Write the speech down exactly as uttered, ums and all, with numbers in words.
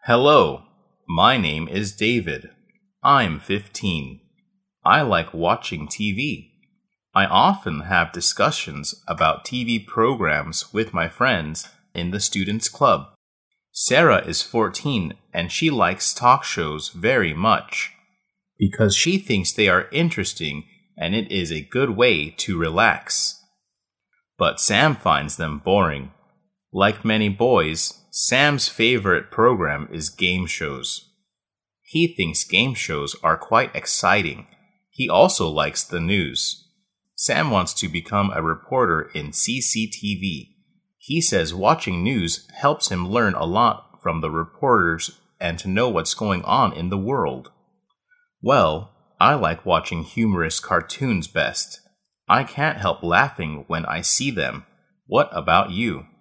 Hello, my name is David. I'm fifteen. I like watching T V. I often have discussions about T V programs with my friends in the Students' Club. Sarah is fourteen and she likes talk shows very much because she thinks they are interesting and it is a good way to relax. But Sam finds them boring. Like many boys, Sam's favorite program is game shows. He thinks game shows are quite exciting. He also likes the news. Sam wants to become a reporter in C C T V. He says watching news helps him learn a lot from the reporters and to know what's going on in the world. Well, I like watching humorous cartoons best. I can't help laughing when I see them. What about you?